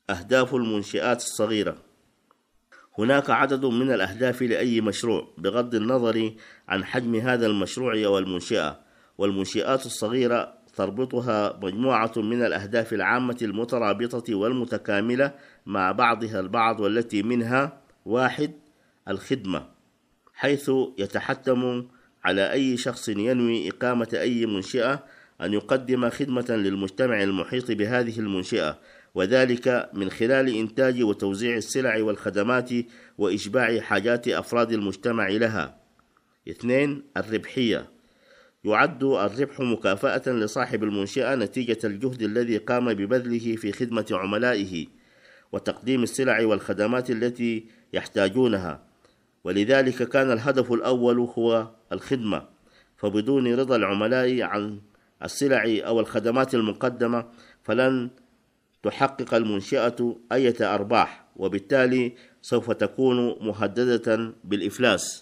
أهداف المنشآت الصغيرة. هناك عدد من الأهداف لأي مشروع بغض النظر عن حجم هذا المشروع أو المنشأة، والمنشآت الصغيرة تربطها مجموعة من الأهداف العامة المترابطة والمتكاملة مع بعضها البعض، والتي منها: 1. الخدمة، حيث يتحتم على أي شخص ينوي إقامة أي منشأة أن يقدم خدمة للمجتمع المحيط بهذه المنشأة، وذلك من خلال إنتاج وتوزيع السلع والخدمات وإشباع حاجات أفراد المجتمع لها. 2. الربحية، يعد الربح مكافأة لصاحب المنشأة نتيجة الجهد الذي قام ببذله في خدمة عملائه وتقديم السلع والخدمات التي يحتاجونها، ولذلك كان الهدف الأول هو الخدمة، فبدون رضا العملاء عن السلع أو الخدمات المقدمة فلن تحقق المنشأة أي أرباح، وبالتالي سوف تكون مهددة بالإفلاس.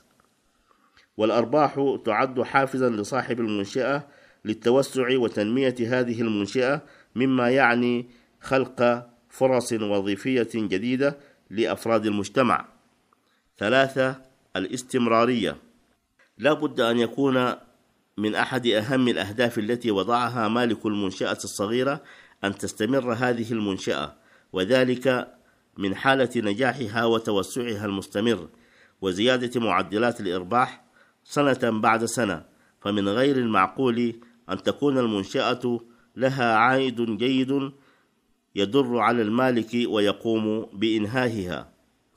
والأرباح تعد حافزا لصاحب المنشأة للتوسع وتنمية هذه المنشأة، مما يعني خلق فرص وظيفية جديدة لأفراد المجتمع. 3. الاستمرارية، لا بد أن يكون من أحد أهم الأهداف التي وضعها مالك المنشأة الصغيرة أن تستمر هذه المنشأة، وذلك من حالة نجاحها وتوسعها المستمر وزيادة معدلات الإرباح سنة بعد سنة. فمن غير المعقول أن تكون المنشأة لها عائد جيد يدر على المالك ويقوم بإنهائها.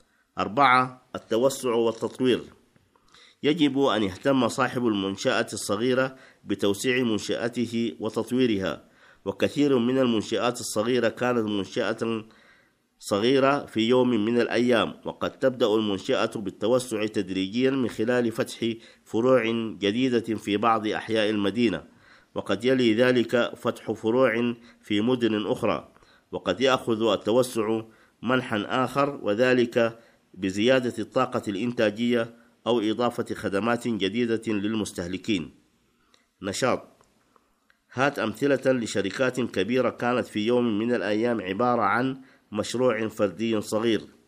4. التوسع والتطوير، يجب أن يهتم صاحب المنشأة الصغيرة بتوسيع منشأته وتطويرها، وكثير من المنشآت الصغيرة كانت منشأة صغيرة في يوم من الأيام، وقد تبدأ المنشأة بالتوسع تدريجيا من خلال فتح فروع جديدة في بعض أحياء المدينة، وقد يلي ذلك فتح فروع في مدن أخرى، وقد يأخذ التوسع منحا آخر، وذلك بزيادة الطاقة الإنتاجية أو إضافة خدمات جديدة للمستهلكين. نشاط، هات أمثلة لشركات كبيرة كانت في يوم من الأيام عبارة عن مشروع فردي صغير.